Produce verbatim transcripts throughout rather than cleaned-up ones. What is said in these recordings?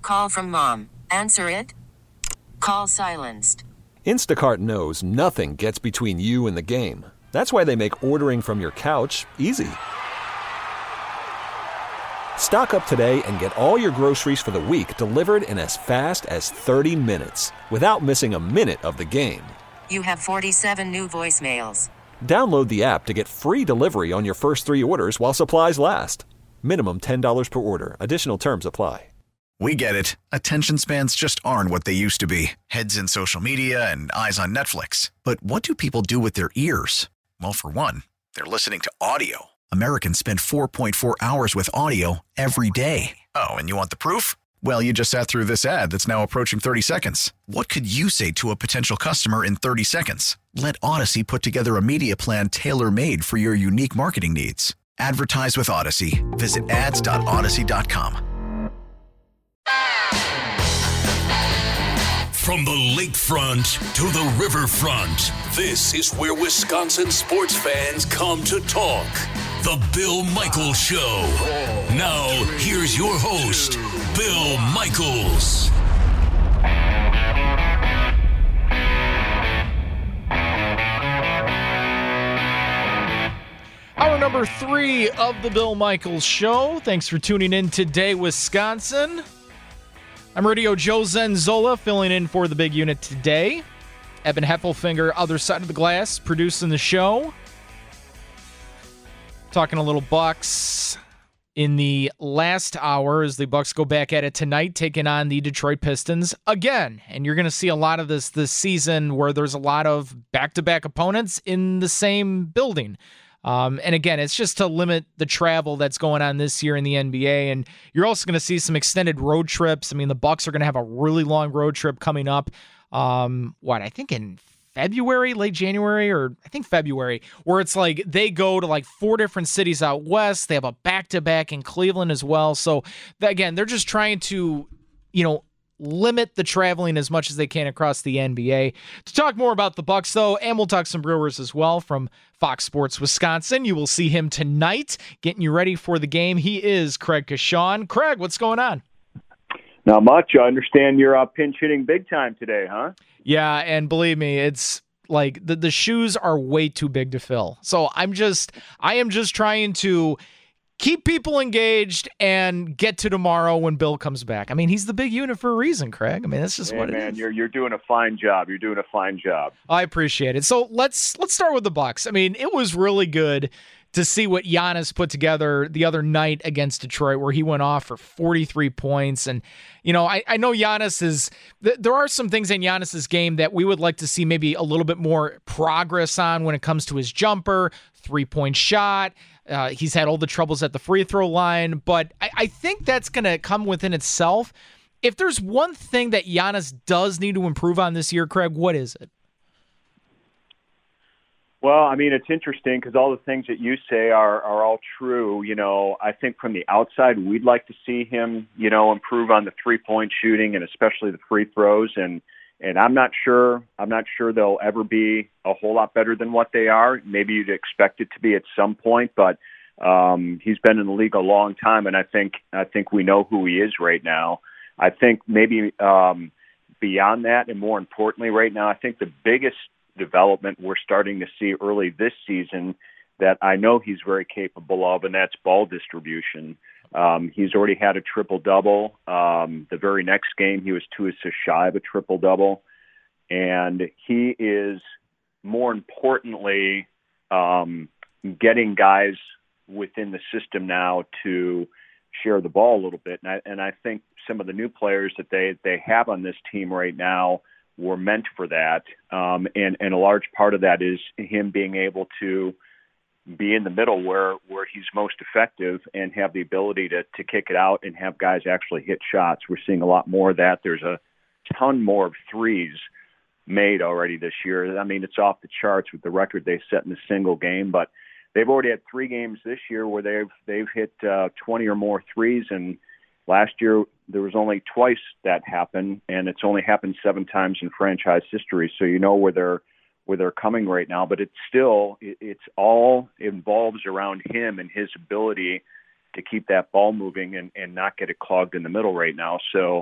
Call from mom. Answer it. Call silenced. Instacart knows nothing gets between you and the game. That's why they make ordering from your couch easy. Stock up today and get all your groceries for the week delivered in as fast as thirty minutes without missing a minute of the game. You have forty-seven new voicemails. Download the app to get free delivery on your first three orders while supplies last. Minimum ten dollars per order. Additional terms apply. We get it. Attention spans just aren't what they used to be. Heads in social media and eyes on Netflix. But what do people do with their ears? Well, for one, they're listening to audio. Americans spend four point four hours with audio every day. Oh, and you want the proof? Well, you just sat through this ad that's now approaching thirty seconds. What could you say to a potential customer in thirty seconds? Let Odyssey put together a media plan tailor-made for your unique marketing needs. Advertise with Odyssey. Visit ads dot odyssey dot com. From the lakefront to the riverfront, this is where Wisconsin sports fans come to talk. The Bill Michaels Show. Now, here's your host, Bill Michaels. Hour number three of the Bill Michaels Show. Thanks for tuning in today, Wisconsin. I'm Radio Joe Zenzola, filling in for the big unit today. Evan Heffelfinger, other side of the glass, producing the show. Talking a little Bucks in the last hour as the Bucks go back at it tonight, taking on the Detroit Pistons again. And you're going to see a lot of this this season where there's a lot of back-to-back opponents in the same building. Um, and again, it's just to limit the travel that's going on this year in the N B A. And you're also going to see some extended road trips. I mean, the Bucks are going to have a really long road trip coming up. Um, what, I think in February, late January, or I think February, where it's like they go to like four different cities out west. They have a back-to-back in Cleveland as well. So again, they're just trying to, you know, limit the traveling as much as they can across the N B A. To talk more about the Bucks, though, and we'll talk some Brewers as well from Fox Sports Wisconsin. You will see him tonight, getting you ready for the game. He is Craig Kashawn. Craig, what's going on? Not much. I understand you're uh, pinch hitting big time today, huh? Yeah, and believe me, it's like the, the shoes are way too big to fill. So I'm just, I am just trying to keep people engaged and get to tomorrow when Bill comes back. I mean, he's the big unit for a reason, Craig. I mean, that's just hey, what it man, is. You're you're doing a fine job. You're doing a fine job. I appreciate it. So let's let's start with the Bucks. I mean, it was really good to see what Giannis put together the other night against Detroit, where he went off for forty-three points. And, you know, I, I know Giannis is th- – there are some things in Giannis's game that we would like to see maybe a little bit more progress on when it comes to his jumper, three-point shot. Uh, he's had all the troubles at the free throw line. But I, I think that's going to come within itself. If there's one thing that Giannis does need to improve on this year, Craig, what is it? Well, I mean, it's interesting because all the things that you say are, are all true. You know, I think from the outside, we'd like to see him, you know, improve on the three-point shooting and especially the free throws. And, and I'm not sure, I'm not sure they'll ever be a whole lot better than what they are. Maybe you'd expect it to be at some point, but um, he's been in the league a long time. And I think, I think we know who he is right now. I think maybe um, beyond that, and more importantly right now, I think the biggest development we're starting to see early this season that I know he's very capable of, and that's ball distribution. Um, he's already had a triple-double. Um, the very next game, he was two assists shy of a triple-double. And he is, more importantly, um, getting guys within the system now to share the ball a little bit. And I, and I think some of the new players that they, they have on this team right now were meant for that. Um, and, and a large part of that is him being able to be in the middle where, where he's most effective and have the ability to, to kick it out and have guys actually hit shots. We're seeing a lot more of that. There's a ton more of threes made already this year. I mean, it's off the charts with the record they set in a single game, but they've already had three games this year where they've, they've hit uh, twenty or more threes. And last year, there was only twice that happened, and it's only happened seven times in franchise history. So you know where they're where they're coming right now. But it's still, it, it's all involves around him and his ability to keep that ball moving and, and not get it clogged in the middle right now. So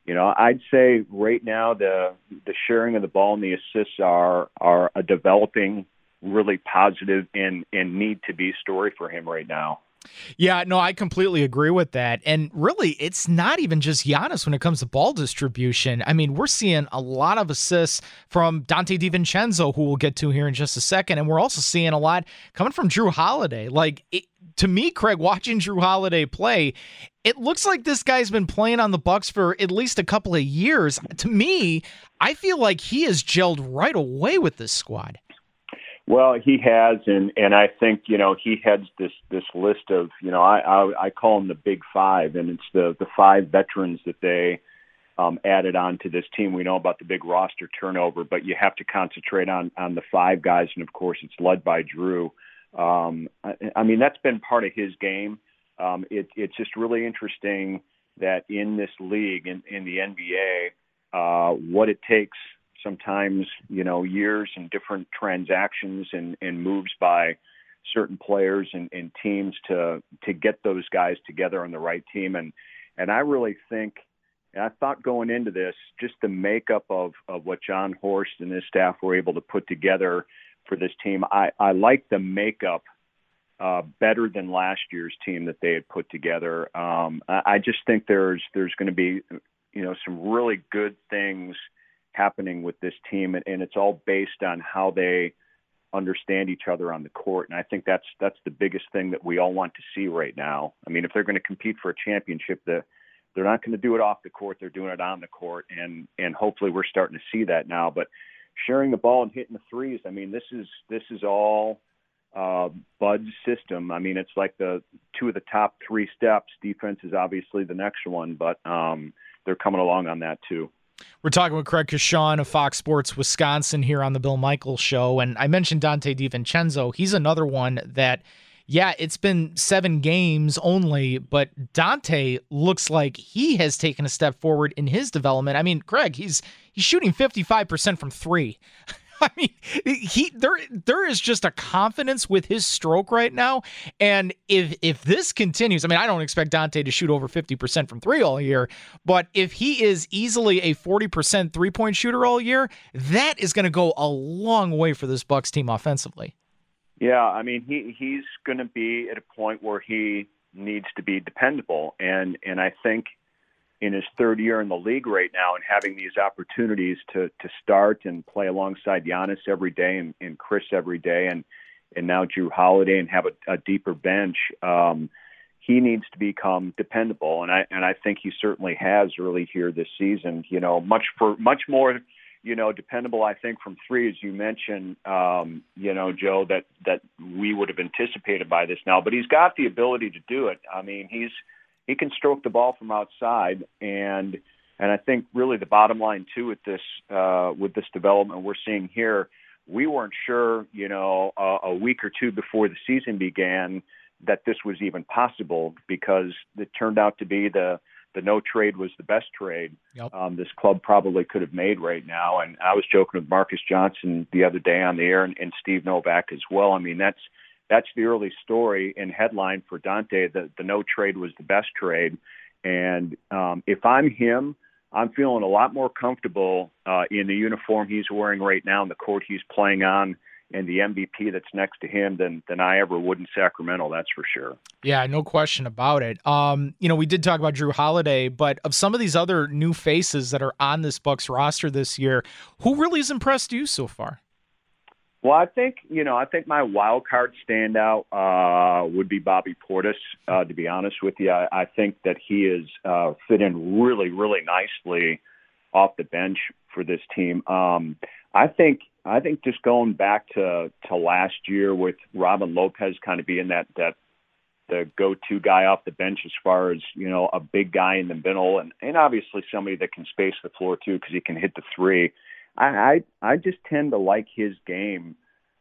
You know, I'd say right now the the sharing of the ball and the assists are are a developing, really positive and and need to be story for him right now. Yeah, no, I completely agree with that. And really, it's not even just Giannis when it comes to ball distribution. I mean, we're seeing a lot of assists from Donte DiVincenzo, who we'll get to here in just a second. And we're also seeing a lot coming from Jrue Holiday. Like, it, to me, Craig, watching Jrue Holiday play, it looks like this guy's been playing on the Bucks for at least a couple of years. To me, I feel like he has gelled right away with this squad. Well, he has, and, and I think, you know, he heads this, this list of, you know, I, I, I call them the big five, and it's the, the five veterans that they um, added on to this team. We know about the big roster turnover, but you have to concentrate on, on the five guys, and of course it's led by Jrue. Um, I, I mean, that's been part of his game. Um, it, it's just really interesting that in this league, in, in the N B A, uh, what it takes sometimes, you know, years and different transactions and, and moves by certain players and, and teams to to get those guys together on the right team. And and I really think, and I thought going into this, just the makeup of, of what John Horst and his staff were able to put together for this team, I, I like the makeup uh, better than last year's team that they had put together. Um, I, I just think there's there's going to be, you know, some really good things happening with this team, and, and it's all based on how they understand each other on the court. And I think that's that's the biggest thing that we all want to see right now. I mean, if they're going to compete for a championship, the, they're not going to do it off the court. They're doing it on the court, and and hopefully we're starting to see that now. But sharing the ball and hitting the threes, I mean, this is this is all uh, Bud's system. I mean, it's like the two of the top three steps. Defense is obviously the next one, but um, they're coming along on that too. We're talking with Craig Kashan of Fox Sports Wisconsin here on the Bill Michaels Show, and I mentioned Donte DiVincenzo. He's another one that, yeah, it's been seven games only, but Donte looks like he has taken a step forward in his development. I mean, Craig, he's he's shooting fifty-five percent from three. I mean, he there there is just a confidence with his stroke right now, and if if this continues, I mean, I don't expect Donte to shoot over fifty percent from three all year, but if he is easily a forty percent three-point shooter all year, that is going to go a long way for this Bucks team offensively. Yeah, I mean, he he's going to be at a point where he needs to be dependable, and and I think in his third year in the league right now and having these opportunities to to start and play alongside Giannis every day and, and Chris every day and and now Jrue Holiday and have a, a deeper bench, um, he needs to become dependable. And I and I think he certainly has early here this season, you know, much for much more, you know, dependable, I think, from three, as you mentioned, um, you know, Joe, that, that we would have anticipated by this now. But he's got the ability to do it. I mean, he's He can stroke the ball from outside, and and I think really the bottom line too with this uh, with this development we're seeing here, we weren't sure, you know, a, a week or two before the season began that this was even possible, because it turned out to be the the no trade was the best trade yep. um, this club probably could have made right now. And I was joking with Marcus Johnson the other day on the air, and, and Steve Novak as well. I mean, that's. That's the early story and headline for Donte. The, the no trade was the best trade. And um, if I'm him, I'm feeling a lot more comfortable uh, in the uniform he's wearing right now, and the court he's playing on, and the M V P that's next to him than than I ever would in Sacramento, that's for sure. Yeah, no question about it. Um, you know, we did talk about Jrue Holiday, but of some of these other new faces that are on this Bucks roster this year, who really has impressed you so far? Well, I think, you know, I think my wild card standout uh, would be Bobby Portis, uh, to be honest with you. I, I think that he is uh, fit in really, really nicely off the bench for this team. Um, I think I think just going back to, to last year with Robin Lopez kind of being that, that the go-to guy off the bench as far as, you know, a big guy in the middle, and, and obviously somebody that can space the floor too because he can hit the three. I, I I just tend to like his game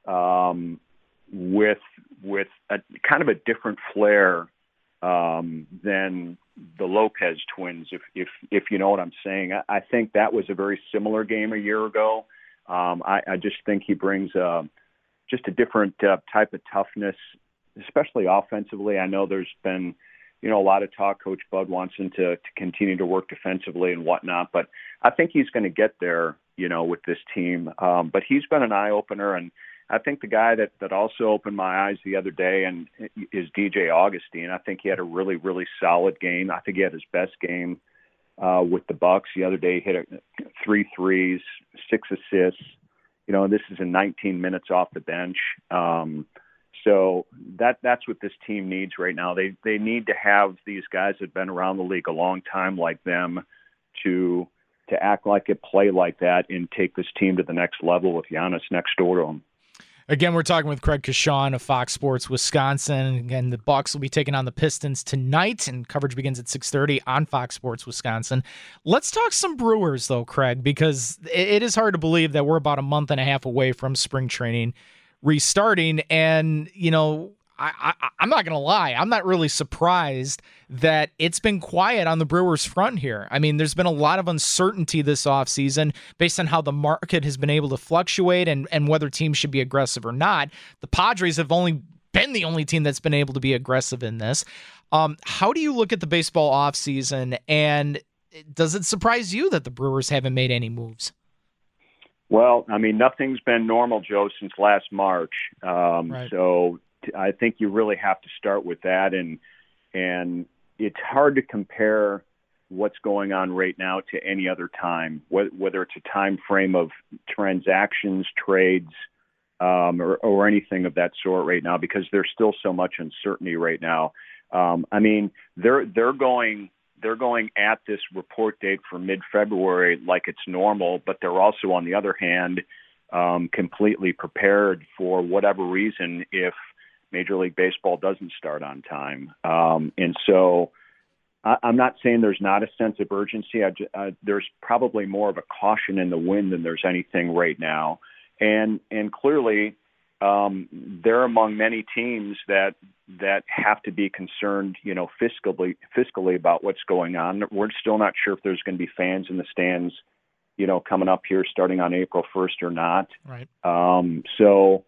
um, with with a kind of a different flair um, than the Lopez twins, if if if you know what I'm saying. I, I think that was a very similar game a year ago. Um, I, I just think he brings uh, just a different uh, type of toughness, especially offensively. I know there's been you know, a lot of talk. Coach Bud wants him to, to continue to work defensively and whatnot, but I think he's going to get there, you know, with this team. Um, but he's been an eye opener, and I think the guy that, that also opened my eyes the other day and is D J Augustine. I think he had a really, really solid game. I think he had his best game uh, with the Bucks. The other day he hit a, three threes, six assists. You know, this is in nineteen minutes off the bench. Um, so that that's what this team needs right now. They they need to have these guys that have been around the league a long time like them to to act like it, play like that, and take this team to the next level with Giannis next door to him. Again, we're talking with Craig Kashawn of Fox Sports Wisconsin. Again, the Bucks will be taking on the Pistons tonight, and coverage begins at six thirty on Fox Sports Wisconsin. Let's talk some Brewers, though, Craig, because it is hard to believe that we're about a month and a half away from spring training restarting. And, you know, I, I, I'm not going to lie, I'm not really surprised that it's been quiet on the Brewers front here. I mean, there's been a lot of uncertainty this offseason based on how the market has been able to fluctuate and, and whether teams should be aggressive or not. The Padres have only been the only team that's been able to be aggressive in this. Um, how do you look at the baseball offseason, and does it surprise you that the Brewers haven't made any moves? Well, I mean, nothing's been normal, Joe, since last March. Um, right. So I think you really have to start with that, and and it's hard to compare what's going on right now to any other time, whether it's a time frame of transactions, trades, um, or, or anything of that sort right now, because there's still so much uncertainty right now. Um, I mean, they're they're going they're going at this report date for mid-February like it's normal, but they're also, on the other hand, um, completely prepared for whatever reason if Major League Baseball doesn't start on time. Um, and so I, I'm not saying there's not a sense of urgency. I, uh, there's probably more of a caution in the wind than there's anything right now. And and clearly um, they're among many teams that that have to be concerned, you know, fiscally fiscally about what's going on. We're still not sure if there's going to be fans in the stands, you know, coming up here starting on April first or not. Right. Um, so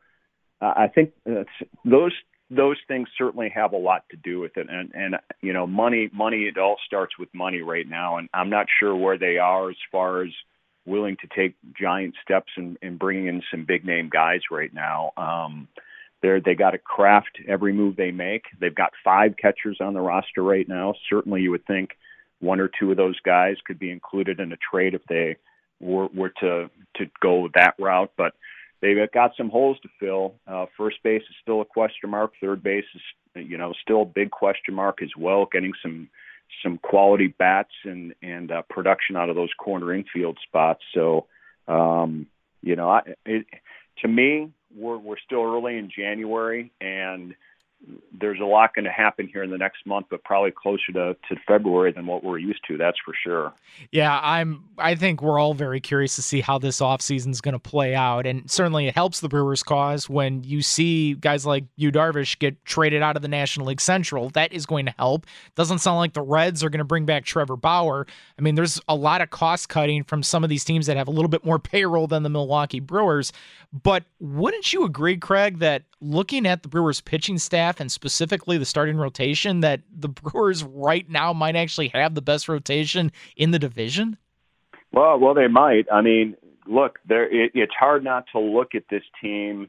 I think those those things certainly have a lot to do with it, and and you know, money money it all starts with money right now, and I'm not sure where they are as far as willing to take giant steps and in, in bringing in some big name guys right now. Um, they're they got to craft every move they make. They've got five catchers on the roster right now. Certainly, you would think one or two of those guys could be included in a trade if they were were to to go that route, but they've got some holes to fill. Uh, first base is still a question mark. Third base is, you know, still a big question mark as well. Getting some some quality bats and and uh, production out of those corner infield spots. So, um, you know, I, it, to me, we're we're still early in January, and there's a lot going to happen here in the next month, but probably closer to, to February than what we're used to. That's for sure. Yeah, I'm. I think we're all very curious to see how this offseason is going to play out, and certainly it helps the Brewers' cause when you see guys like Yu Darvish get traded out of the National League Central. That is going to help. Doesn't sound like the Reds are going to bring back Trevor Bauer. I mean, there's a lot of cost cutting from some of these teams that have a little bit more payroll than the Milwaukee Brewers. But wouldn't you agree, Craig, that looking at the Brewers' pitching staff and specifically the starting rotation, that the Brewers right now might actually have the best rotation in the division? Well, well, they might. I mean, look, there. It, it's hard not to look at this team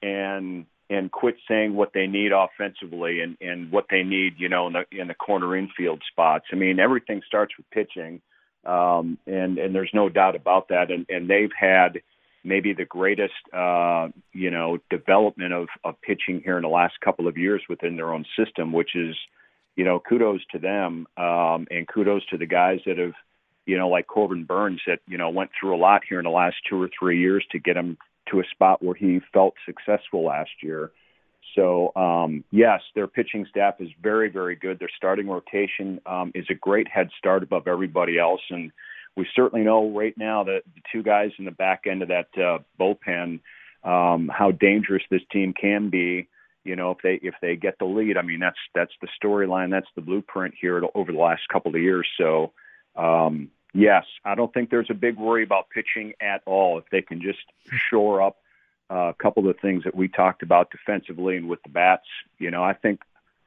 and and quit saying what they need offensively and, and what they need, you know, in the in the corner infield spots. I mean, everything starts with pitching, um, and and there's no doubt about that. And and they've had maybe the greatest, uh, you know, development of, of pitching here in the last couple of years within their own system, which is, you know, kudos to them, um, and kudos to the guys that have, you know, like Corbin Burns that, you know, went through a lot here in the last two or three years to get him to a spot where he felt successful last year. So, um, yes, their pitching staff is very, very good. Their starting rotation um, is a great head start above everybody else, and we certainly know right now that the two guys in the back end of that uh, bullpen, um, how dangerous this team can be. You know, if they if they get the lead, I mean, that's that's the storyline, that's the blueprint here over the last couple of years. So, um, yes, I don't think there's a big worry about pitching at all if they can just shore up uh, a couple of the things that we talked about defensively and with the bats. You know, I think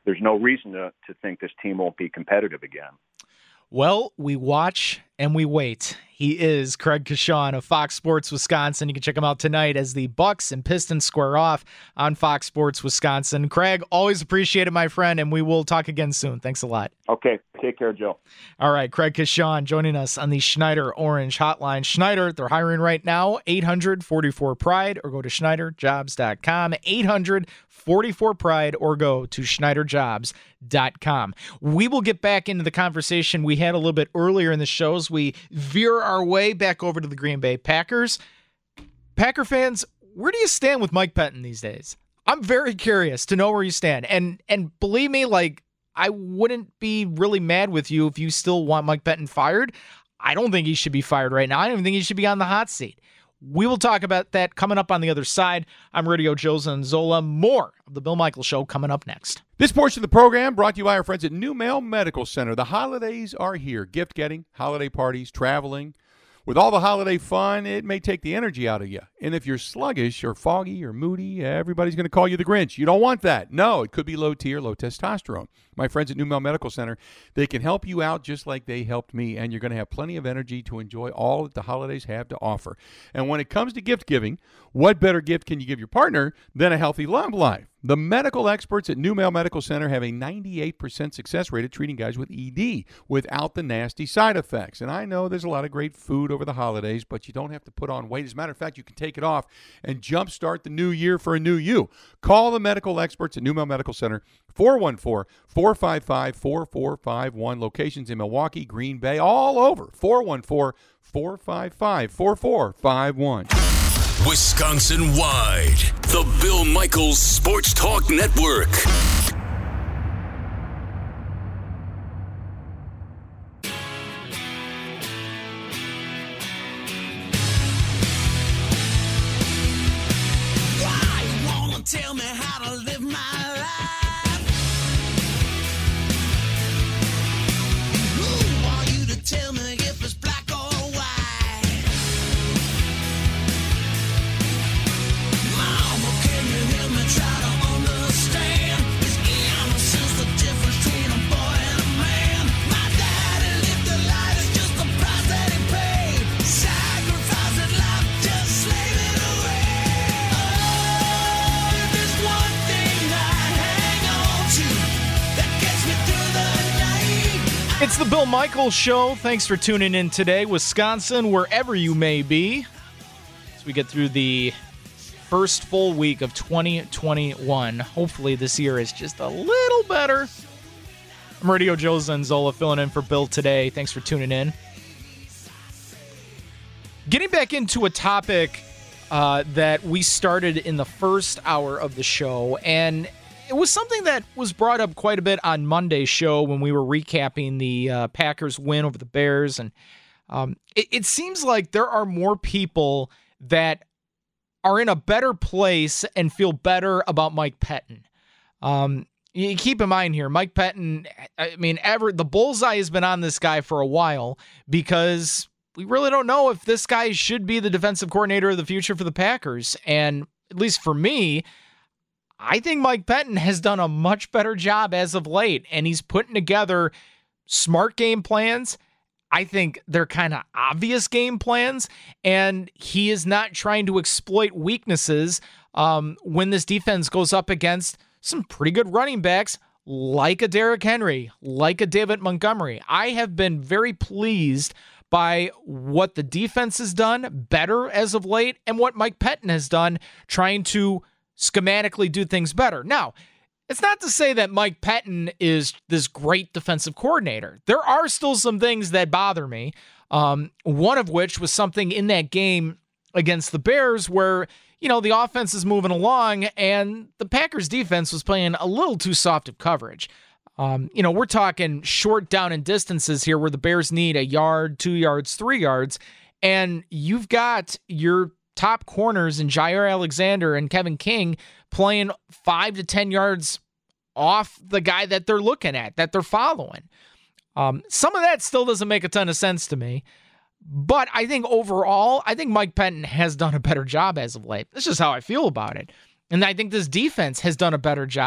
there's no reason to, to think this team won't be competitive again. Well, we watch and we wait. He is Craig Coshun of Fox Sports Wisconsin. You can check him out tonight as the Bucks and Pistons square off on Fox Sports Wisconsin. Craig, always appreciate it, my friend, and we will talk again soon. Thanks a lot. Okay, take care, Joe. All right, Craig Coshun joining us on the Schneider Orange Hotline. Schneider, they're hiring right now, eight hundred forty-four pride, or go to schneider jobs dot com, eight hundred forty-four pride, or go to schneider jobs dot com. We will get back into the conversation we had a little bit earlier in the shows. We veer our way back over to the Green Bay Packers. Packer fans, where do you stand with Mike Pettine these days? I'm very curious to know where you stand. And and believe me, like, I wouldn't be really mad with you if you still want Mike Pettine fired. I don't think he should be fired right now. I don't even think he should be on the hot seat. We will talk about that coming up on the other side. I'm Radio Joe Zanzola. More of the Bill Michaels Show coming up next. This portion of the program brought to you by our friends at New Mail Medical Center. The holidays are here. Gift getting, holiday parties, traveling. With all the holiday fun, it may take the energy out of you. And if you're sluggish or foggy or moody, everybody's going to call you the Grinch. You don't want that. No, it could be low T or low testosterone. My friends at New Mail Medical Center, they can help you out just like they helped me, and you're going to have plenty of energy to enjoy all that the holidays have to offer. And when it comes to gift giving, what better gift can you give your partner than a healthy love life? The medical experts at New Mail Medical Center have a ninety-eight percent success rate at treating guys with E D without the nasty side effects. And I know there's a lot of great food over the holidays, but you don't have to put on weight. As a matter of fact, you can take it off and jumpstart the new year for a new you. Call the medical experts at New Mail Medical Center, four one four, four five five, four four five one. Locations in Milwaukee, Green Bay, all over. four one four, four five five, four four five one. Wisconsin-wide, the Bill Michaels Sports Talk Network. Why you wanna tell me how to live my life? Who are you to tell me if it's black or white? Try to understand his innocence, the difference between a boy and a man. My daddy lived a life, it's just the price that he paid. Sacrificing life, just slaving away. Oh, there's one thing I hang on to that gets me through the night. It's the Bill Michaels Show. Thanks for tuning in today, Wisconsin, wherever you may be, as we get through the first full week of twenty twenty-one. Hopefully this year is just a little better. I'm Radio Joe Zanzola filling in for Bill today. Thanks for tuning in. Getting back into a topic uh, that we started in the first hour of the show, and it was something that was brought up quite a bit on Monday's show when we were recapping the uh, Packers win over the Bears. And um, it, it seems like there are more people that are in a better place and feel better about Mike Pettine. Um, you keep in mind here, Mike Pettine, I mean, ever the bullseye has been on this guy for a while because we really don't know if this guy should be the defensive coordinator of the future for the Packers. And at least for me, I think Mike Pettine has done a much better job as of late, and he's putting together smart game plans. I think they're kind of obvious game plans, and he is not trying to exploit weaknesses um, when this defense goes up against some pretty good running backs like a Derrick Henry, like a David Montgomery. I have been very pleased by what the defense has done better as of late and what Mike Pettine has done trying to schematically do things better. Now, it's not to say that Mike Pettine is this great defensive coordinator. There are still some things that bother me, um, one of which was something in that game against the Bears where, you know, the offense is moving along and the Packers defense was playing a little too soft of coverage. Um, you know, we're talking short down and distances here where the Bears need a yard, two yards, three yards, and you've got your top corners in Jaire Alexander and Kevin King playing five to ten yards off the guy that they're looking at, that they're following. Um, some of that still doesn't make a ton of sense to me, but I think overall, I think Mike Pettine has done a better job as of late. This is how I feel about it. And I think this defense has done a better job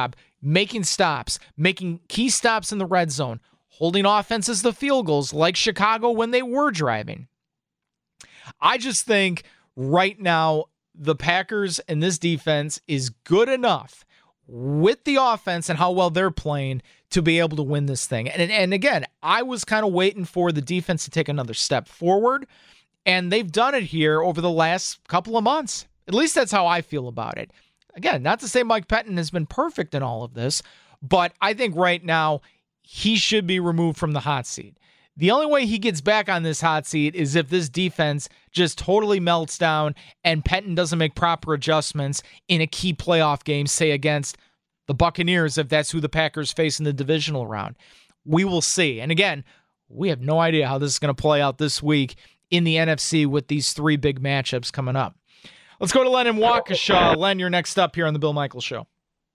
making stops, making key stops in the red zone, holding offenses to field goals like Chicago when they were driving. I just think right now the Packers and this defense is good enough with the offense and how well they're playing to be able to win this thing. And, and again, I was kind of waiting for the defense to take another step forward, and they've done it here over the last couple of months. At least that's how I feel about it. Again, not to say Mike Pettin has been perfect in all of this, but I think right now he should be removed from the hot seat. The only way he gets back on this hot seat is if this defense just totally melts down and Pettin doesn't make proper adjustments in a key playoff game, say against the Buccaneers, if that's who the Packers face in the divisional round. We will see. And again, we have no idea how this is going to play out this week in the N F C with these three big matchups coming up. Let's go to Len in Waukesha. Len, you're next up here on the Bill Michaels Show.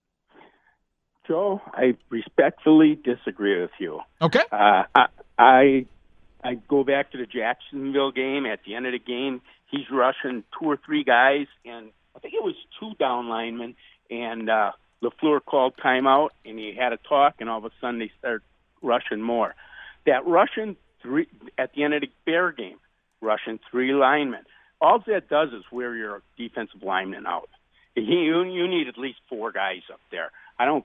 Joe, I respectfully disagree with you. Okay. Uh, I, I I go back to the Jacksonville game. At the end of the game, he's rushing two or three guys, and I think it was two down linemen, and uh, LaFleur called timeout, and he had a talk, and all of a sudden they start rushing more. That rushing three at the end of the Bear game, rushing three linemen, all that does is wear your defensive lineman out. You, you need at least four guys up there. I don't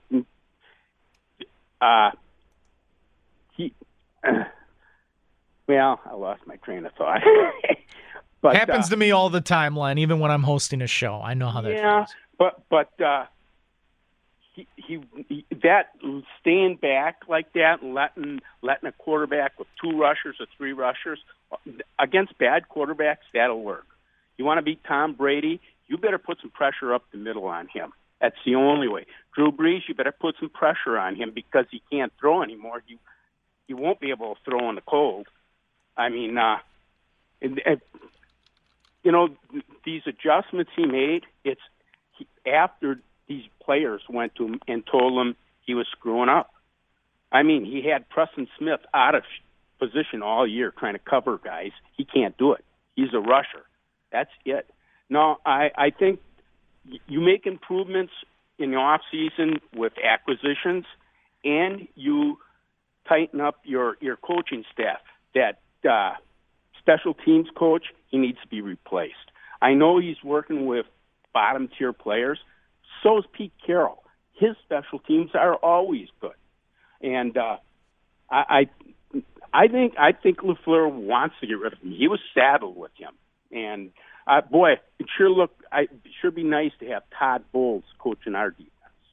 Uh, he, uh, well, I lost my train of thought. but, Happens uh, to me all the time, Len, even when I'm hosting a show. I know how that yeah, feels. but but uh, he, he, he that staying back like that, and letting letting a quarterback with two rushers or three rushers against bad quarterbacks, that'll work. You want to beat Tom Brady, you better put some pressure up the middle on him. That's the only way. Drew Brees, you better put some pressure on him because he can't throw anymore. You you won't be able to throw in the cold. I mean, uh, and, and, you know, these adjustments he made, it's he, after these players went to him and told him he was screwing up. I mean, he had Preston Smith out of position all year trying to cover guys. He can't do it. He's a rusher. That's it. No, I, I think you make improvements in the off season with acquisitions, and you tighten up your, your coaching staff. That uh, special teams coach, he needs to be replaced. I know he's working with bottom tier players. So is Pete Carroll. His special teams are always good, and uh, I, I, I think I think LaFleur wants to get rid of him. He was saddled with him, and. Uh, boy, it sure look. I it sure be nice to have Todd Bowles coaching our defense.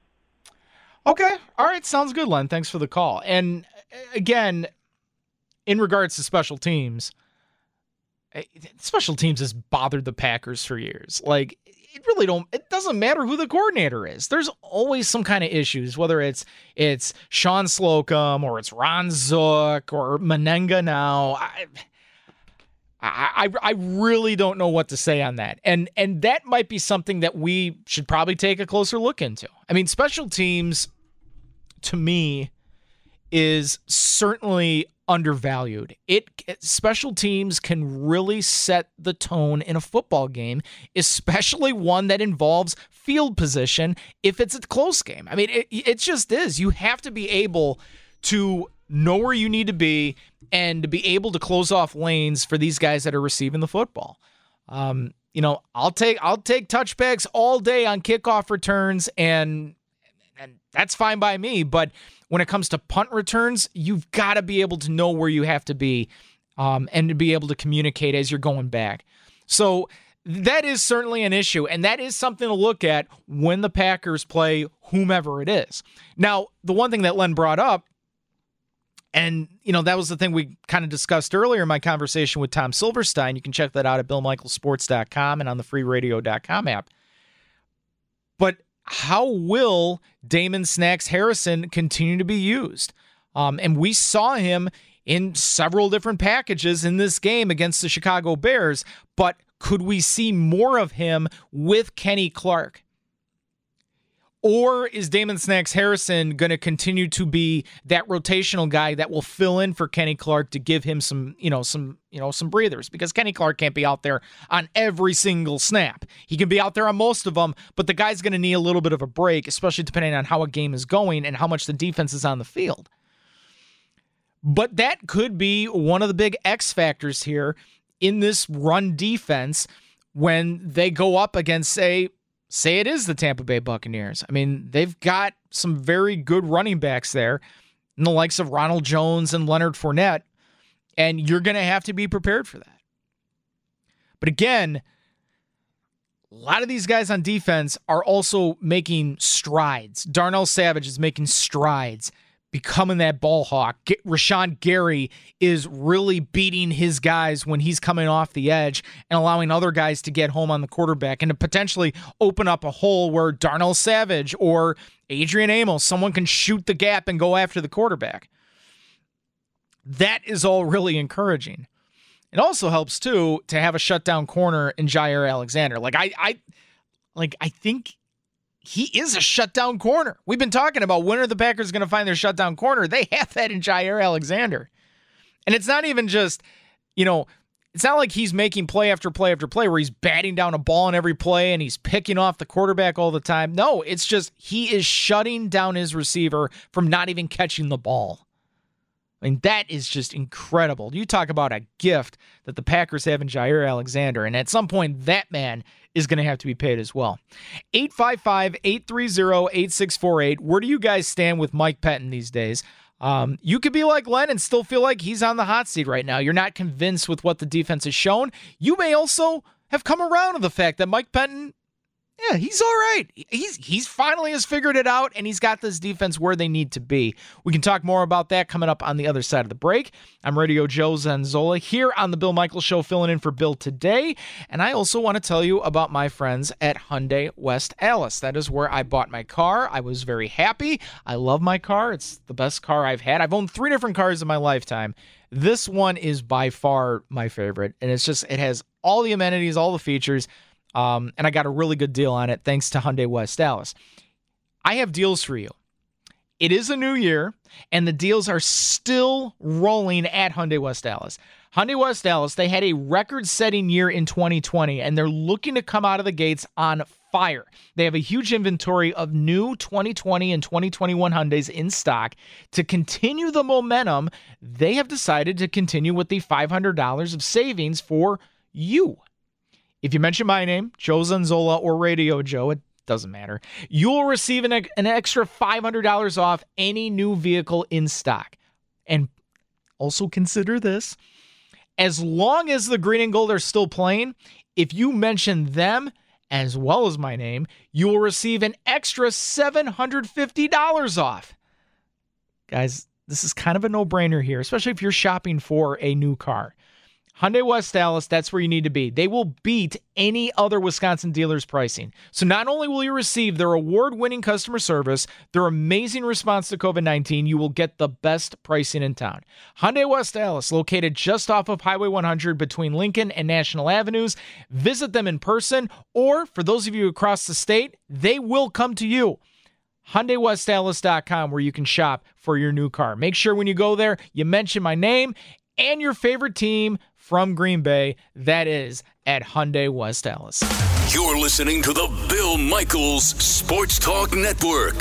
Okay, all right, sounds good, Len. Thanks for the call. And again, in regards to special teams, special teams has bothered the Packers for years. Like it really don't. It doesn't matter who the coordinator is. There's always some kind of issues, whether it's it's Sean Slocum or it's Ron Zook or Menenga now. I, I, I I really don't know what to say on that. And and that might be something that we should probably take a closer look into. I mean, special teams, to me, is certainly undervalued. It special teams can really set the tone in a football game, especially one that involves field position if it's a close game. I mean, it, it just is. You have to be able to know where you need to be and to be able to close off lanes for these guys that are receiving the football. Um, you know, I'll take I'll take touchbacks all day on kickoff returns, and and that's fine by me. But when it comes to punt returns, you've got to be able to know where you have to be, um, and to be able to communicate as you're going back. So that is certainly an issue, and that is something to look at when the Packers play whomever it is. Now, the one thing that Len brought up, and, you know, that was the thing we kind of discussed earlier in my conversation with Tom Silverstein. You can check that out at bill michaels sports dot com and on the free radio dot com app. But how will Damon Snacks Harrison continue to be used? Um, and we saw him in several different packages in this game against the Chicago Bears. But could we see more of him with Kenny Clark? Or is Damon Snacks Harrison going to continue to be that rotational guy that will fill in for Kenny Clark to give him some, you know, some, you know, some breathers? Because Kenny Clark can't be out there on every single snap. He can be out there on most of them, but the guy's going to need a little bit of a break, especially depending on how a game is going and how much the defense is on the field. But that could be one of the big X factors here in this run defense when they go up against, say, Say it is the Tampa Bay Buccaneers. I mean, they've got some very good running backs there, in the likes of Ronald Jones and Leonard Fournette, and you're going to have to be prepared for that. But again, a lot of these guys on defense are also making strides. Darnell Savage is making strides, becoming that ball hawk. Rashawn Gary is really beating his guys when he's coming off the edge and allowing other guys to get home on the quarterback and to potentially open up a hole where Darnell Savage or Adrian Amos, someone can shoot the gap and go after the quarterback. That is all really encouraging. It also helps, too, to have a shutdown corner in Jair Alexander. Like, I, I, like, I think he is a shutdown corner. We've been talking about when are the Packers going to find their shutdown corner. They have that in Jair Alexander. And it's not even just, you know, it's not like he's making play after play after play where he's batting down a ball in every play and he's picking off the quarterback all the time. No, it's just he is shutting down his receiver from not even catching the ball. I mean, that is just incredible. You talk about a gift that the Packers have in Jair Alexander, and at some point, that man is going to have to be paid as well. eight five five, eight three zero, eight six four eight. Where do you guys stand with Mike Pettin these days? Um, you could be like Len and still feel like he's on the hot seat right now. You're not convinced with what the defense has shown. You may also have come around to the fact that Mike Pettin, yeah, he's all right. He's he's finally has figured it out, and he's got this defense where they need to be. We can talk more about that coming up on the other side of the break. I'm Radio Joe Zanzola here on the Bill Michaels Show, filling in for Bill today. And I also want to tell you about my friends at Hyundai West Allis. That is where I bought my car. I was very happy. I love my car. It's the best car I've had. I've owned three different cars in my lifetime. This one is by far my favorite, and it's just it has all the amenities, all the features. Um, and I got a really good deal on it thanks to Hyundai West Allis. I have deals for you. It is a new year, and the deals are still rolling at Hyundai West Allis. Hyundai West Allis, they had a record-setting year in twenty twenty, and they're looking to come out of the gates on fire. They have a huge inventory of new twenty twenty and twenty twenty-one Hyundais in stock. To continue the momentum, they have decided to continue with the five hundred dollars of savings for you. If you mention my name, Joe Zanzola or Radio Joe, it doesn't matter, you'll receive an, an extra five hundred dollars off any new vehicle in stock. And also consider this, as long as the green and gold are still playing, if you mention them as well as my name, you will receive an extra seven hundred fifty dollars off. Guys, this is kind of a no-brainer here, especially if you're shopping for a new car. Hyundai West Allis, that's where you need to be. They will beat any other Wisconsin dealer's pricing. So not only will you receive their award-winning customer service, their amazing response to covid nineteen, you will get the best pricing in town. Hyundai West Allis, located just off of Highway one hundred between Lincoln and National Avenues. Visit them in person, or for those of you across the state, they will come to you. Hyundai West Allis dot com, where you can shop for your new car. Make sure when you go there, you mention my name and your favorite team from Green Bay. That is at Hyundai West Allis. You're listening to the Bill Michaels Sports Talk Network.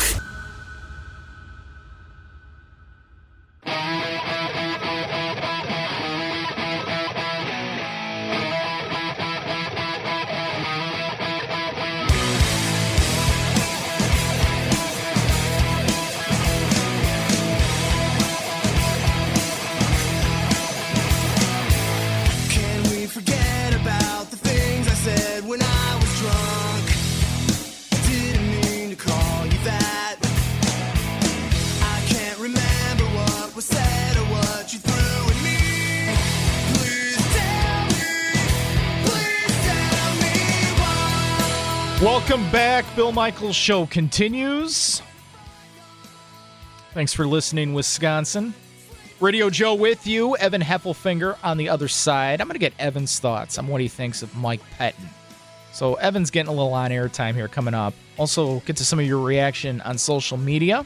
Welcome back. Bill Michaels Show continues. Thanks for listening, Wisconsin. Radio Joe with you. Evan Heffelfinger on the other side. I'm going to get Evan's thoughts on what he thinks of Mike Pettin. So Evan's getting a little on-air time here coming up. Also, get to some of your reaction on social media.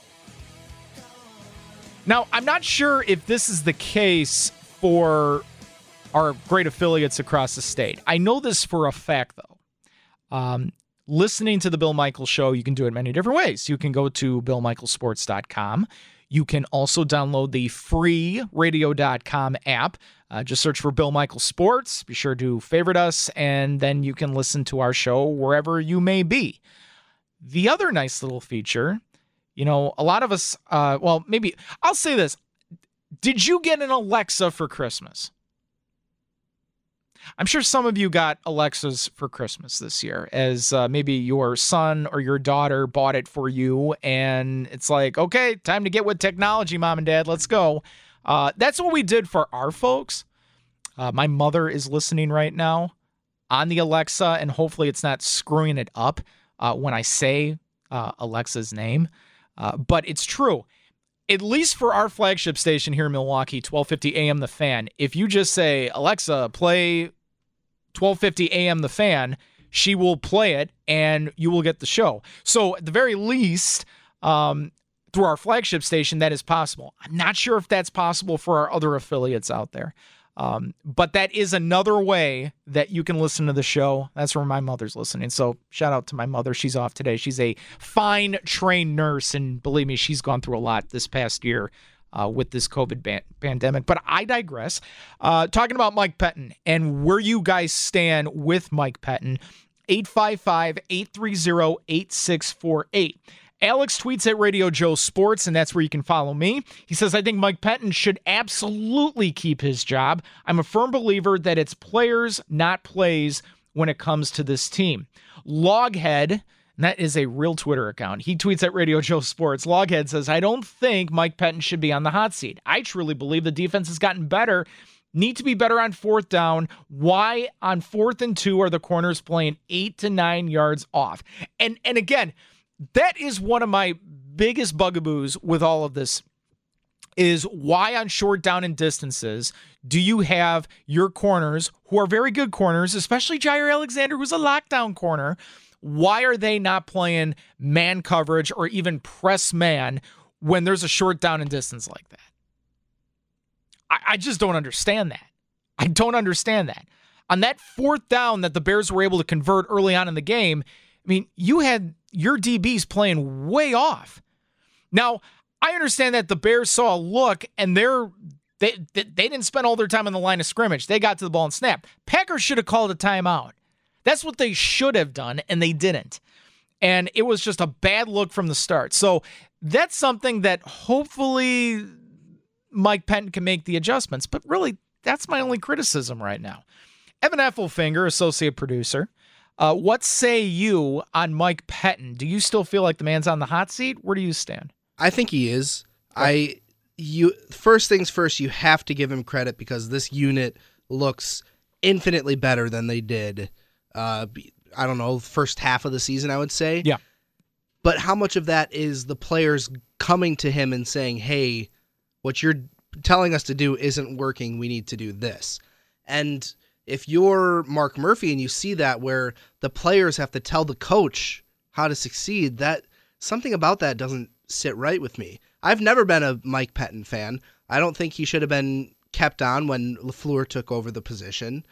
Now, I'm not sure if this is the case for our great affiliates across the state. I know this for a fact, though. Um, listening to the Bill Michaels Show, you can do it many different ways. You can go to bill michaels sports dot com. You can also download the free radio dot com app. Uh, just search for Bill Michaels Sports. Be sure to favorite us, and then you can listen to our show wherever you may be. The other nice little feature, you know, a lot of us, uh, well, maybe, I'll say this. Did you get an Alexa for Christmas? I'm sure some of you got Alexas for Christmas this year, as uh, maybe your son or your daughter bought it for you, and it's like, okay, time to get with technology, Mom and Dad, let's go. Uh, that's what we did for our folks. Uh, my mother is listening right now on the Alexa, and hopefully it's not screwing it up uh, when I say uh, Alexa's name. Uh, but it's true. At least for our flagship station here in Milwaukee, twelve fifty A M The Fan, if you just say, Alexa, play twelve fifty A M The Fan, she will play it, and you will get the show. So at the very least, um, through our flagship station, that is possible. I'm not sure if that's possible for our other affiliates out there. Um, but that is another way that you can listen to the show. That's where my mother's listening. So shout out to my mother. She's off today. She's a fine trained nurse, and believe me, she's gone through a lot this past year uh, with this COVID ban- pandemic. But I digress. Uh, talking about Mike Pettine and where you guys stand with Mike Pettine, eight five five, eight three zero, eight six four eight. Alex tweets at Radio Joe Sports, and that's where you can follow me. He says, I think Mike Pettine should absolutely keep his job. I'm a firm believer that it's players, not plays, when it comes to this team. Loghead, and that is a real Twitter account, he tweets at Radio Joe Sports. Loghead says, I don't think Mike Pettine should be on the hot seat. I truly believe the defense has gotten better, need to be better on fourth down. Why on fourth and two are the corners playing eight to nine yards off? And and again, that is one of my biggest bugaboos with all of this, is why on short down and distances do you have your corners, who are very good corners, especially Jair Alexander, who's a lockdown corner, why are they not playing man coverage or even press man when there's a short down and distance like that? I, I just don't understand that. I don't understand that. On that fourth down that the Bears were able to convert early on in the game, I mean, you had your D Bs playing way off. Now, I understand that the Bears saw a look, and they're, they, they they didn't spend all their time on the line of scrimmage. They got to the ball and snapped. Packers should have called a timeout. That's what they should have done, and they didn't. And it was just a bad look from the start. So that's something that hopefully Mike Pettine can make the adjustments. But really, that's my only criticism right now. Evan Effelfinger, associate producer. Uh, what say you on Mike Pettine? Do you still feel like the man's on the hot seat? Where do you stand? I think he is. I you first things first, you have to give him credit because this unit looks infinitely better than they did. Uh, I don't know, first half of the season, I would say. Yeah. But how much of that is the players coming to him and saying, "Hey, what you're telling us to do isn't working. We need to do this." And if you're Mark Murphy and you see that where the players have to tell the coach how to succeed, that something about that doesn't sit right with me. I've never been a Mike Pettine fan. I don't think he should have been kept on when LaFleur took over the position.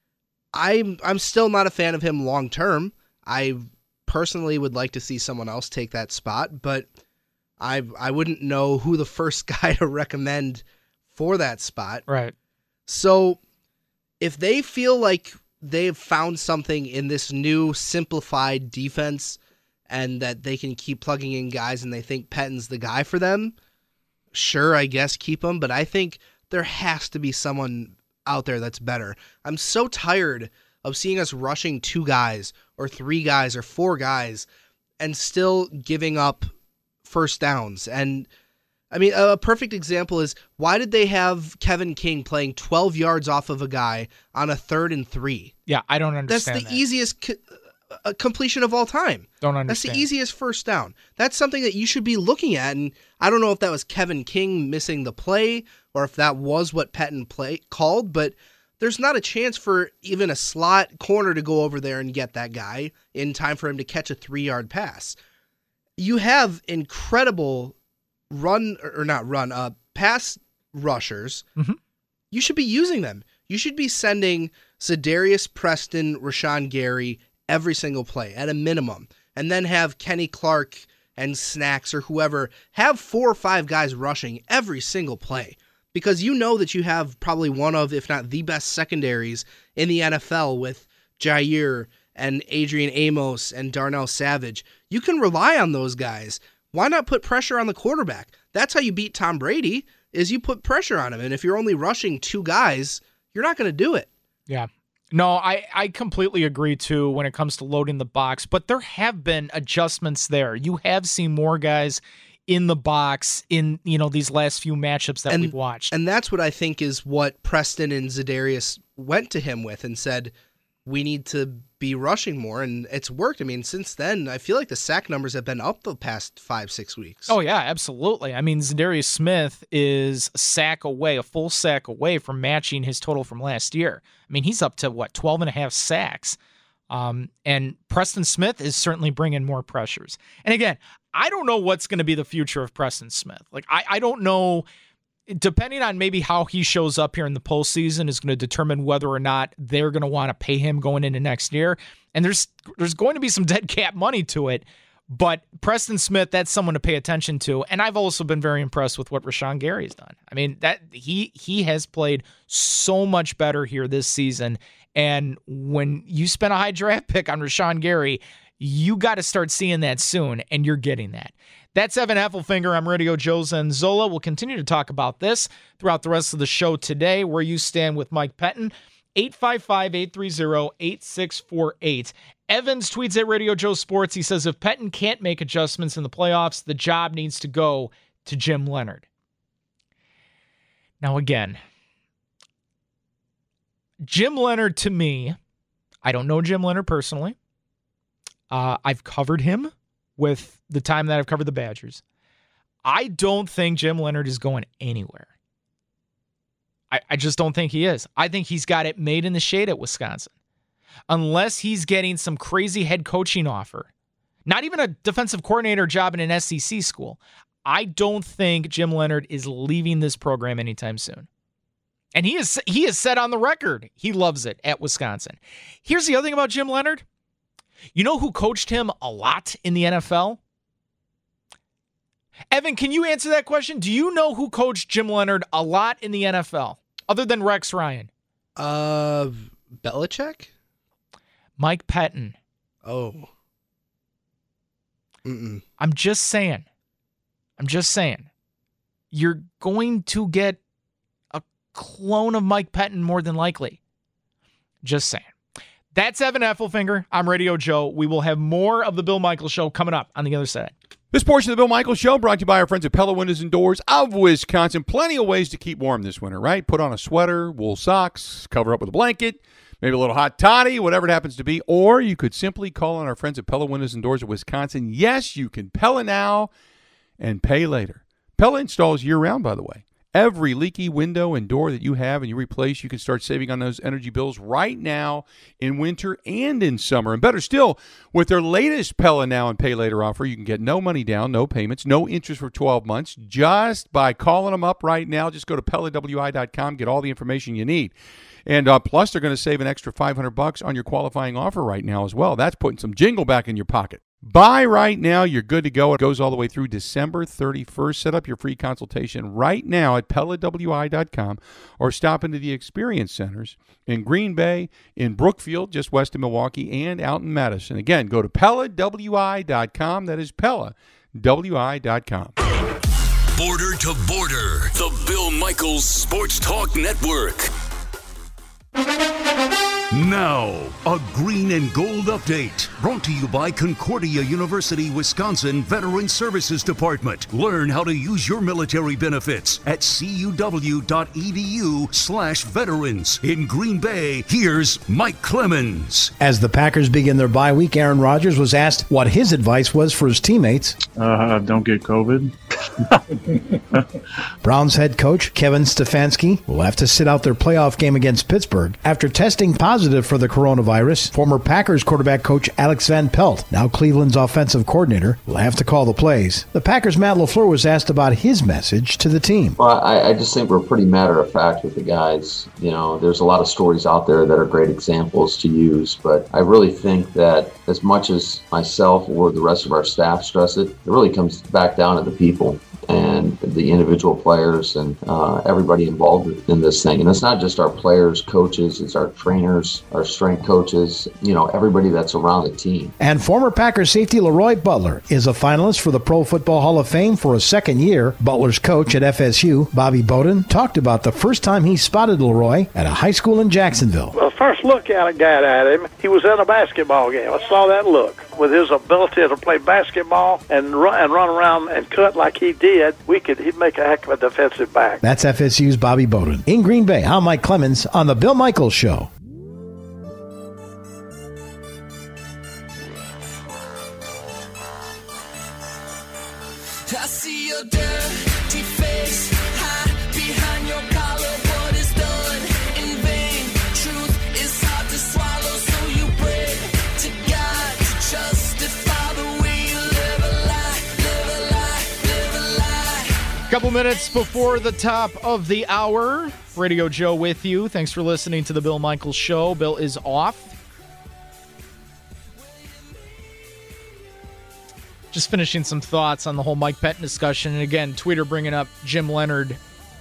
I'm I'm still not a fan of him long term. I personally would like to see someone else take that spot, but I I wouldn't know who the first guy to recommend for that spot. Right. So if they feel like they've found something in this new simplified defense and that they can keep plugging in guys and they think Pettine's the guy for them, sure, I guess keep him. But I think there has to be someone out there that's better. I'm so tired of seeing us rushing two guys or three guys or four guys and still giving up first downs. And I mean, a perfect example is, why did they have Kevin King playing twelve yards off of a guy on a third and three? Yeah, I don't understand That's the that. easiest co- uh, completion of all time. Don't understand. That's the easiest first down. That's something that you should be looking at, and I don't know if that was Kevin King missing the play or if that was what Pettine play called, but there's not a chance for even a slot corner to go over there and get that guy in time for him to catch a three-yard pass. You have incredible run, or not run, uh, pass rushers. Mm-hmm. You should be using them. You should be sending Za'Darius Preston, Rashawn Gary every single play at a minimum, and then have Kenny Clark and Snacks or whoever have four or five guys rushing every single play, because you know that you have probably one of, if not the best secondaries in the N F L with Jair and Adrian Amos and Darnell Savage. You can rely on those guys. Why not put pressure on the quarterback? That's how you beat Tom Brady, is you put pressure on him. And if you're only rushing two guys, you're not going to do it. Yeah. No, I, I completely agree, too, when it comes to loading the box. But there have been adjustments there. You have seen more guys in the box in, you know, these last few matchups that and, we've watched. And that's what I think is what Preston and Za'Darius went to him with and said, we need to be rushing more, and it's worked. I mean, since then, I feel like the sack numbers have been up the past five, six weeks. Oh, yeah, absolutely. I mean, Za'Darius Smith is a sack away, a full sack away from matching his total from last year. I mean, he's up to, what, twelve and a half sacks. Um, and Preston Smith is certainly bringing more pressures. And again, I don't know what's going to be the future of Preston Smith. Like, I, I don't know, depending on maybe how he shows up here in the postseason is going to determine whether or not they're going to want to pay him going into next year. And there's there's going to be some dead cap money to it. But Preston Smith, that's someone to pay attention to. And I've also been very impressed with what Rashawn Gary's done. I mean, that he he has played so much better here this season. And when you spend a high draft pick on Rashawn Gary, you got to start seeing that soon, and you're getting that. That's Evan Heffelfinger. I'm Radio Joe Zanzola. We'll continue to talk about this throughout the rest of the show today, where you stand with Mike Pettin. eight five five, eight three zero, eight six four eight. Evans tweets at Radio Joe Sports. He says, if Pettin can't make adjustments in the playoffs, the job needs to go to Jim Leonhard. Now, again, Jim Leonhard, to me, I don't know Jim Leonhard personally. Uh, I've covered him with the time that I've covered the Badgers. I don't think Jim Leonhard is going anywhere. I, I just don't think he is. I think he's got it made in the shade at Wisconsin. Unless he's getting some crazy head coaching offer, not even a defensive coordinator job in an S E C school, I don't think Jim Leonhard is leaving this program anytime soon. And he is he is set on the record. He loves it at Wisconsin. Here's the other thing about Jim Leonhard. You know who coached him a lot in the N F L? Evan, can you answer that question? Do you know who coached Jim Leonhard a lot in the N F L, other than Rex Ryan? Uh, Belichick? Mike Pettin. Oh. Mm-mm. I'm just saying. I'm just saying. You're going to get a clone of Mike Pettin more than likely. Just saying. That's Evan Heffelfinger. I'm Radio Joe. We will have more of the Bill Michaels Show coming up on the other side. This portion of the Bill Michaels Show brought to you by our friends at Pella Windows and Doors of Wisconsin. Plenty of ways to keep warm this winter, right? Put on a sweater, wool socks, cover up with a blanket, maybe a little hot toddy, whatever it happens to be. Or you could simply call on our friends at Pella Windows and Doors of Wisconsin. Yes, you can Pella now and pay later. Pella installs year-round, by the way. Every leaky window and door that you have and you replace, you can start saving on those energy bills right now in winter and in summer. And better still, with their latest Pella Now and Pay Later offer, you can get no money down, no payments, no interest for twelve months just by calling them up right now. Just go to Pella W I dot com, get all the information you need. And uh, plus, they're going to save an extra five hundred bucks on your qualifying offer right now as well. That's putting some jingle back in your pocket. Buy right now. You're good to go. It goes all the way through December thirty-first. Set up your free consultation right now at Pella W I dot com or stop into the Experience Centers in Green Bay, in Brookfield, just west of Milwaukee, and out in Madison. Again, go to Pella W I dot com. That is Pella W I dot com. Border to Border, the Bill Michaels Sports Talk Network. Now, a green and gold update brought to you by Concordia University, Wisconsin Veteran Services Department. Learn how to use your military benefits at cuw.edu slash veterans. In Green Bay, here's Mike Clemens. As the Packers begin their bye week, Aaron Rodgers was asked what his advice was for his teammates. Uh, don't get COVID. Browns head coach Kevin Stefanski will have to sit out their playoff game against Pittsburgh after testing positive for the coronavirus. Former Packers quarterback coach Alex Van Pelt, now Cleveland's offensive coordinator, will have to call the plays. The Packers' Matt LaFleur was asked about his message to the team. Well, I, I just think we're pretty matter of fact with the guys. You know, there's a lot of stories out there that are great examples to use, but I really think that as much as myself or the rest of our staff stress it, it really comes back down to the people and the individual players and uh, everybody involved in this thing. And it's not just our players, coaches, it's our trainers, our strength coaches, you know, everybody that's around the team. And former Packers safety Leroy Butler is a finalist for the Pro Football Hall of Fame for a second year. Butler's coach at F S U, Bobby Bowden, talked about the first time he spotted Leroy at a high school in Jacksonville. Well, first look at it, got at him, he was in a basketball game. I saw that look. With his ability to play basketball and run, and run around and cut like he did, we could he'd make a heck of a defensive back. That's F S U's Bobby Bowden. In Green Bay, I'm Mike Clemens on The Bill Michaels Show. I see your dirty face, hide behind your collar. What is done in vain? Truth is hard to swallow, so you pray to God to justify the way you live a lie, live a lie, live a lie. Couple minutes before the top of the hour, Radio Joe with you. Thanks for listening to the Bill Michaels Show. Bill is off. Just finishing some thoughts on the whole Mike Pettine discussion. And again, Twitter bringing up Jim Leonhard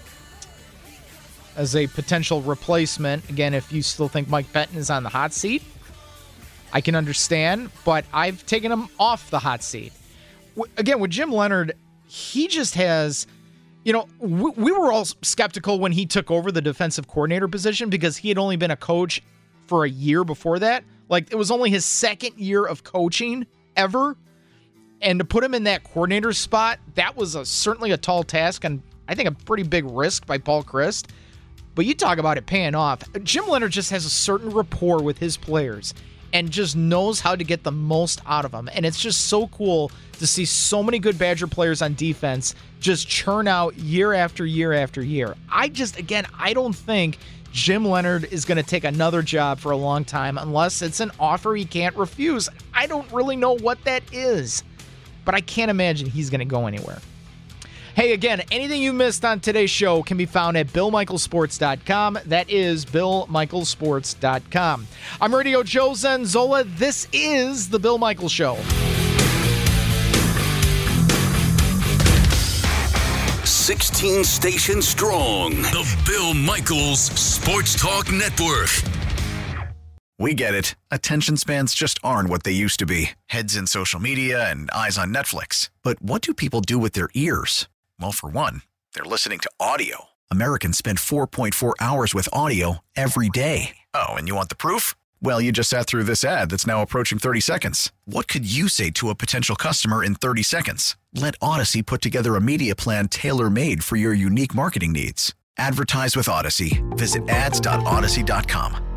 as a potential replacement. Again, if you still think Mike Pettine is on the hot seat, I can understand, but I've taken him off the hot seat. W- again, with Jim Leonhard, he just has, you know, we, we were all skeptical when he took over the defensive coordinator position because he had only been a coach for a year before that. Like, it was only his second year of coaching ever. And to put him in that coordinator spot, that was a, certainly a tall task and I think a pretty big risk by Paul Chryst. But you talk about it paying off. Jim Leonhard just has a certain rapport with his players and just knows how to get the most out of them. And it's just so cool to see so many good Badger players on defense just churn out year after year after year. I just, again, I don't think Jim Leonhard is going to take another job for a long time unless it's an offer he can't refuse. I don't really know what that is, but I can't imagine he's going to go anywhere. Hey, again, anything you missed on today's show can be found at bill michaels sports dot com. That is bill michaels sports dot com. I'm Radio Joe Zanzola. This is The Bill Michaels Show. sixteen stations strong. The Bill Michaels Sports Talk Network. We get it. Attention spans just aren't what they used to be. Heads in social media and eyes on Netflix. But what do people do with their ears? Well, for one, they're listening to audio. Americans spend four point four hours with audio every day. Oh, and you want the proof? Well, you just sat through this ad that's now approaching thirty seconds. What could you say to a potential customer in thirty seconds? Let Odyssey put together a media plan tailor-made for your unique marketing needs. Advertise with Odyssey. Visit ads dot odyssey dot com.